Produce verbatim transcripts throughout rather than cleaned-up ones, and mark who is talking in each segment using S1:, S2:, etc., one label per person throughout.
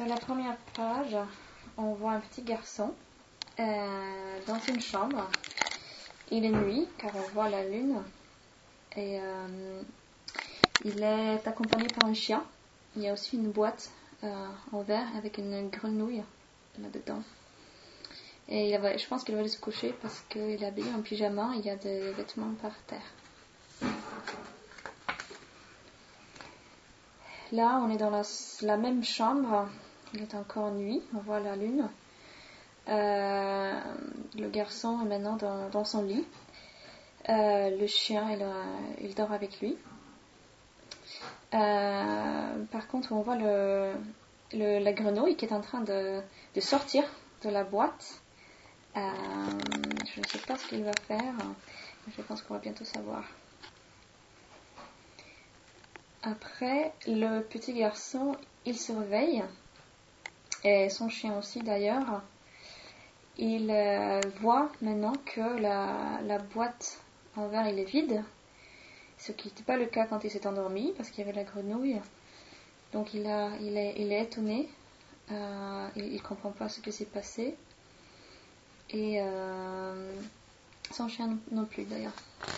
S1: Sur la première page, on voit un petit garçon euh, dans une chambre. Il est nuit car on voit la lune et euh, il est accompagné par un chien. Il y a aussi une boîte euh, en verre avec une grenouille là-dedans. Et il va, je pense qu'il va aller se coucher parce qu'il est habillé en pyjama. Il y a des vêtements par terre. Là, on est dans la, la même chambre. Il est encore nuit. On voit la lune. Euh, le garçon est maintenant dans, dans son lit. Euh, le chien, il, a, il dort avec lui. Euh, par contre, on voit le, le, la grenouille qui est en train de, de sortir de la boîte. Euh, je ne sais pas ce qu'il va faire. Je pense qu'on va bientôt savoir. Après, le petit garçon, il se réveille. Et son chien aussi d'ailleurs. Il euh, voit maintenant que la, la boîte en verre il est vide. Ce qui n'était pas le cas quand il s'est endormi parce qu'il y avait la grenouille. Donc il, a, il, est, il est étonné. Euh, il ne comprend pas ce qui s'est passé. Et euh, son chien non plus d'ailleurs.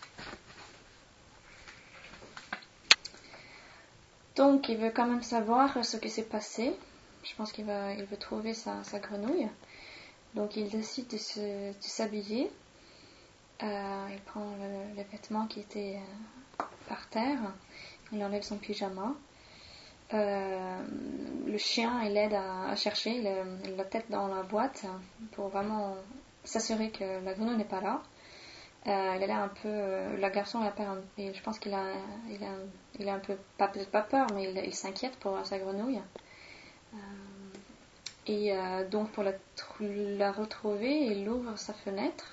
S1: Donc il veut quand même savoir ce qui s'est passé. Je pense qu'il va, il veut trouver sa, sa grenouille. Donc il décide de, se, de s'habiller. Euh, il prend le, les vêtements qui étaient euh, par terre. Il enlève son pyjama. Euh, le chien, il aide à, à chercher. Il a la tête dans la boîte pour vraiment s'assurer que la grenouille n'est pas là. Euh, il a l'air un peu, euh, le garçon, il a peur, et je pense qu'il a, il a, il a un peu, pas, peut-être pas peur, mais il, il s'inquiète pour sa grenouille. Euh, et euh, donc pour la, la retrouver, il ouvre sa fenêtre.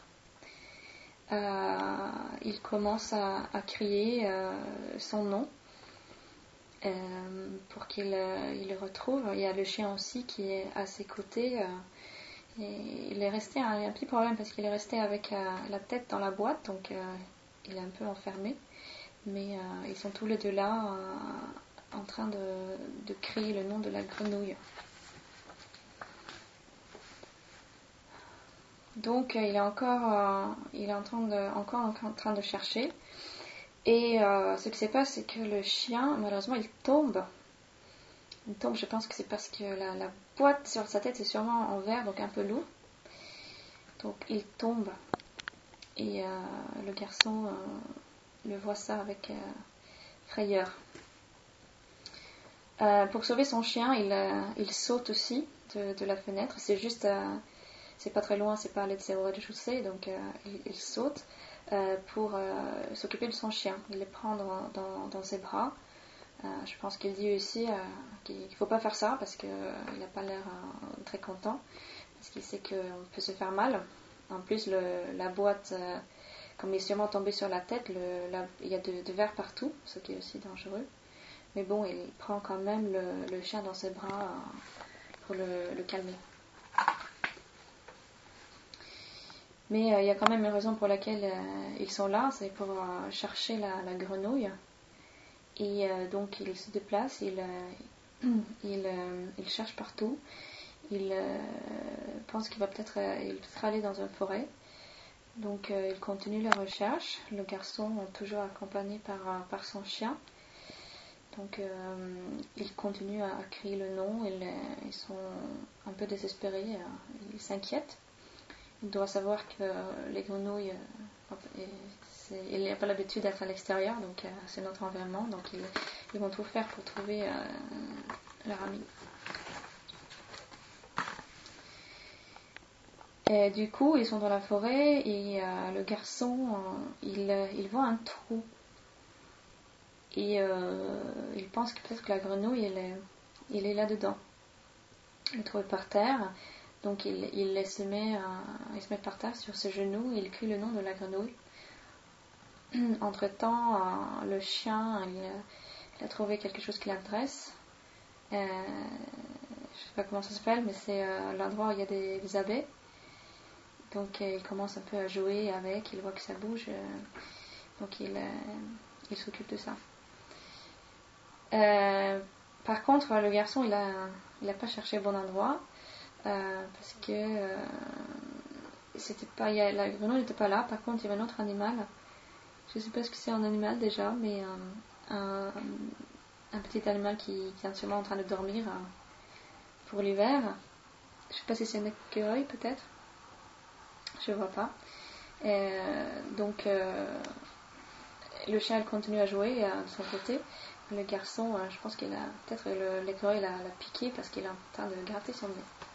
S1: Euh, il commence à, à crier euh, son nom euh, pour qu'il euh, il le retrouve. Il y a le chien aussi qui est à ses côtés. Euh, et il est resté, hein, il y a un petit problème parce qu'il est resté avec euh, la tête dans la boîte, donc euh, il est un peu enfermé. Mais euh, ils sont tous les deux là euh, en train de, de crier le nom de la grenouille. Donc euh, il est encore, euh, il est en train de, encore en train de chercher. Et euh, ce qui se passe, c'est que le chien, malheureusement, il tombe. Il tombe, je pense que c'est parce que la, la boîte sur sa tête est sûrement en verre, donc un peu lourd. Donc il tombe. Et euh, le garçon euh, le voit ça avec euh, frayeur. Euh, pour sauver son chien, il, euh, il saute aussi de, de la fenêtre. C'est juste, euh, c'est pas très loin, c'est pas au rez-de-chaussée, donc euh, il, il saute euh, pour euh, s'occuper de son chien. Il le prend dans, dans, dans ses bras. Euh, je pense qu'il dit aussi euh, qu'il ne faut pas faire ça parce qu'il euh, n'a pas l'air euh, très content, parce qu'il sait qu'on peut se faire mal. En plus, le, la boîte, euh, comme il est sûrement tombé sur la tête, le, la, il y a de, de verre partout, ce qui est aussi dangereux. Mais bon, il prend quand même le, le chien dans ses bras euh, pour le, le calmer. Mais euh, il y a quand même une raison pour laquelle euh, ils sont là, c'est pour euh, chercher la, la grenouille. Et euh, donc il se déplace, il, euh, il, euh, il cherche partout. Il euh, pense qu'il va peut-être, euh, il peut-être aller dans une forêt. Donc euh, il continue la recherche. Le garçon est toujours accompagné par, euh, par son chien. Donc euh, il continue à, à crier le nom. Ils, euh, ils sont un peu désespérés. Euh, ils s'inquiètent. Il doit savoir que euh, les grenouilles, euh, c'est, il n'a pas l'habitude d'être à l'extérieur, donc euh, c'est notre environnement. Donc ils, ils vont tout faire pour trouver euh, leur ami. Et du coup, ils sont dans la forêt et euh, le garçon, euh, il, il voit un trou. Et euh, il pense que peut-être que la grenouille, elle est, il est là-dedans. Il est trouvé par terre. Donc il, il, se met, euh, il se met par terre sur ses genoux et il crie le nom de la grenouille. Entre-temps, euh, le chien, il, il a trouvé quelque chose qui l'intéresse. Euh, je ne sais pas comment ça s'appelle, mais c'est euh, l'endroit où il y a des, des abeilles. Donc euh, il commence un peu à jouer avec, il voit que ça bouge. Euh, donc il, euh, il s'occupe de ça. Euh, par contre, le garçon, il a, il a pas cherché le bon endroit euh, parce que euh, c'était pas, il y a, la grenouille n'était pas là. Par contre, il y avait un autre animal. Je sais pas ce que c'est un animal déjà, mais euh, un, un petit animal qui, qui est sûrement en train de dormir euh, pour l'hiver. Je sais pas si c'est un écureuil peut-être. Je vois pas. Et, donc euh, le chien elle continue à jouer euh, de son côté. Le garçon, euh, je pense qu'il a peut-être le, l'écureuil l'a, l'a piqué parce qu'il est en train de gratter son nez.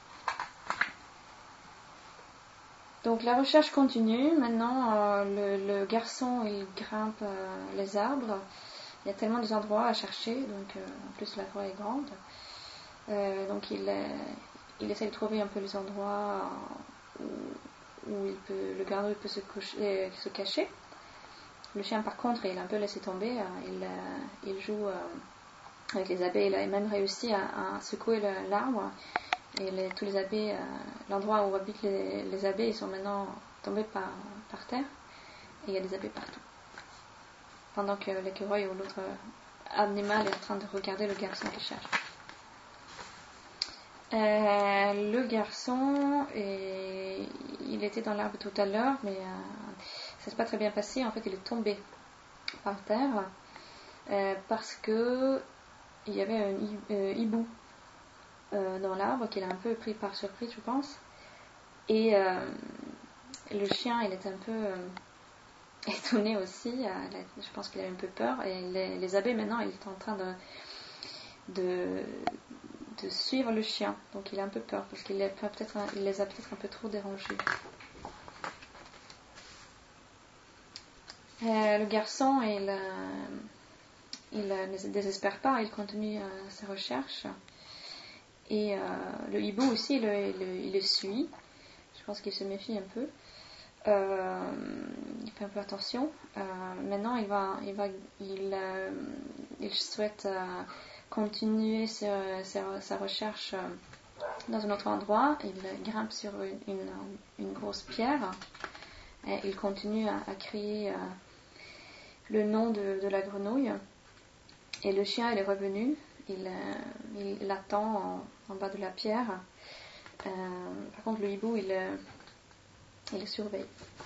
S1: Donc la recherche continue. Maintenant, euh, le, le garçon il grimpe euh, les arbres. Il y a tellement d'endroits à chercher, donc euh, en plus la forêt est grande. Euh, donc il, euh, il essaie de trouver un peu les endroits où, où il peut, le garçon peut se, coucher, euh, se cacher. Le chien par contre il a un peu laissé tomber. Euh, il, euh, il joue euh, avec les abeilles. Il a même réussi à, à secouer le, l'arbre. Et les, tous les abeilles, euh, l'endroit où habitent les, les abeilles sont maintenant tombés par, par terre. Et il y a des abeilles partout. Pendant que l'écureuil ou l'autre animal est en train de regarder le garçon qui cherche. Euh, le garçon, est, il était dans l'arbre tout à l'heure, mais euh, ça s'est pas très bien passé. En fait, il est tombé par terre euh, parce que il y avait un euh, hibou euh, dans l'arbre qu'il a un peu pris par surprise, je pense. Et euh, le chien, il était un peu euh, étonné aussi. Euh, je pense qu'il avait un peu peur. Et les, les abeilles, maintenant, ils sont en train de, de, de suivre le chien. Donc il a un peu peur parce qu'il les, peut-être, il les a peut-être un peu trop dérangés. Euh, le garçon, il, euh, il ne désespère pas. Il continue euh, ses recherches. Et euh, le hibou aussi, il, il, il le suit. Je pense qu'il se méfie un peu. Euh, il fait un peu attention. Euh, maintenant, il va, il va, il, euh, il souhaite euh, continuer sa, sa, sa recherche euh, dans un autre endroit. Il grimpe sur une, une, une grosse pierre et il continue à, à crier euh, le nom de, de la grenouille. Et le chien, il est revenu. Il, euh, il l'attend en, en bas de la pierre. Euh, par contre, le hibou, il, il le surveille.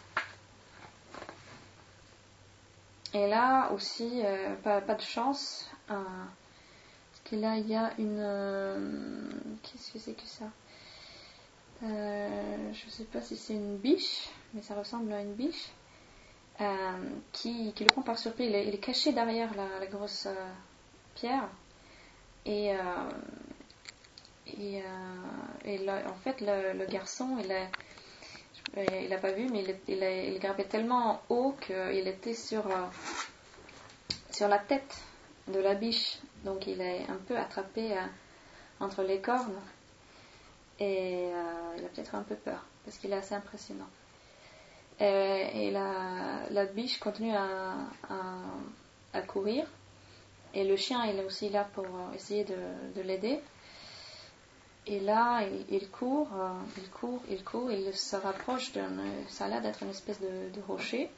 S1: Et là aussi, euh, pas, pas de chance, euh, parce que là il y a une. Euh, qu'est-ce que c'est que ça euh, Je ne sais pas si c'est une biche, mais ça ressemble à une biche, euh, qui, qui le prend par surprise. Il est, il est caché derrière la, la grosse euh, pierre. Et, euh, et, euh, et là, en fait, le, le garçon, il a. Il n'a pas vu, mais il, il, il grimpait tellement haut qu'il était sur. Euh, sur la tête de la biche, donc il est un peu attrapé euh, entre les cornes et euh, il a peut-être un peu peur parce qu'il est assez impressionnant. Et, et la, la biche continue à, à, à courir et le chien il est aussi là pour essayer de, de l'aider. Et là il, il court, euh, il court, il court, il se rapproche d'un, ça a l'air d'être une espèce de, de rocher.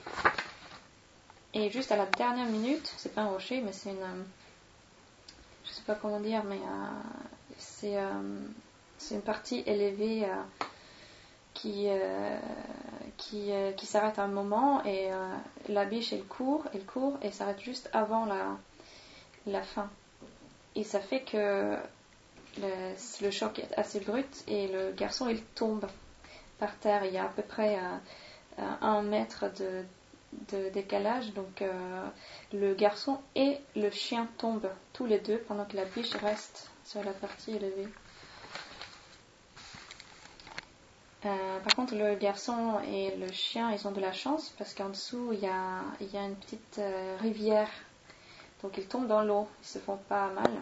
S1: Et juste à la dernière minute, c'est pas un rocher, mais c'est une, je sais pas comment dire, mais euh, c'est, euh, c'est une partie élevée euh, qui, euh, qui, euh, qui s'arrête à un moment et euh, la biche elle court, elle court et s'arrête juste avant la, la fin. Et ça fait que le, le choc est assez brut et le garçon il tombe par terre. Il y a à peu près euh, un mètre de de décalage, donc euh, le garçon et le chien tombent tous les deux pendant que la biche reste sur la partie élevée. Euh, par contre, le garçon et le chien, ils ont de la chance parce qu'en dessous, il y a, il y a une petite euh, rivière. Donc ils tombent dans l'eau, ils se font pas mal.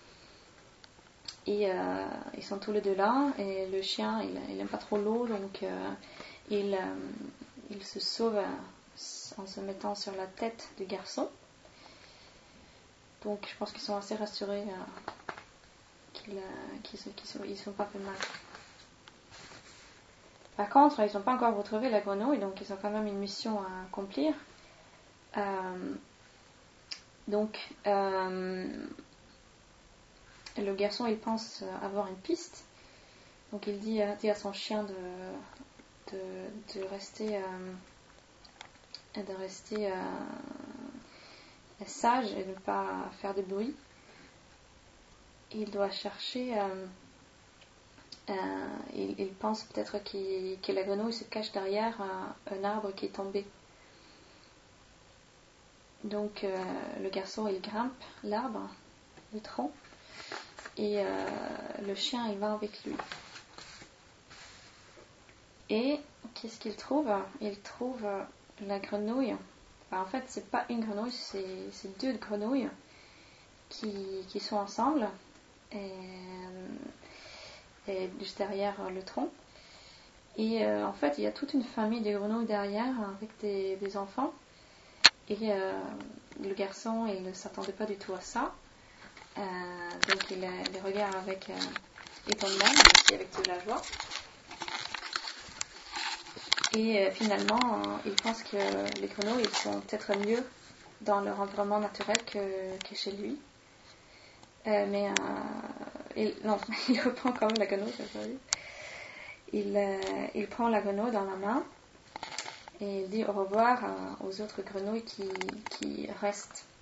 S1: Et euh, ils sont tous les deux là. Et le chien, il, il aime pas trop l'eau, donc euh, il, euh, il se sauve en se mettant sur la tête du garçon. Donc je pense qu'ils sont assez rassurés euh, qu'ils, euh, qu'ils, qu'ils sont, ils sont pas fait mal. Par contre, ils n'ont pas encore retrouvé la grenouille, donc ils ont quand même une mission à accomplir. Euh, donc, euh, le garçon il pense avoir une piste. Donc il dit, dit à son chien de, de, de rester, euh, de rester euh, sage et de ne pas faire de bruit. Il doit chercher, euh, euh, il, il pense peut-être qu'il, que la grenouille se cache derrière un, un arbre qui est tombé. Donc euh, le garçon il grimpe l'arbre, le tronc, et euh, le chien il va avec lui. Et qu'est-ce qu'il trouve? Il trouve la grenouille. Enfin, en fait, c'est pas une grenouille, c'est, c'est deux grenouilles qui, qui sont ensemble, et, et juste derrière le tronc. Et euh, en fait, il y a toute une famille de grenouilles derrière avec des, des enfants. Et euh, le garçon, il ne s'attendait pas du tout à ça. Euh, donc il les regarde avec euh, étonnement, mais aussi avec de la joie. Et euh, finalement, euh, il pense que les grenouilles ils sont peut-être mieux dans leur environnement naturel que, que chez lui. Euh, mais euh, il, non, il reprend quand même la grenouille. Il, euh, il prend la grenouille dans la main et il dit au revoir euh, aux autres grenouilles qui, qui restent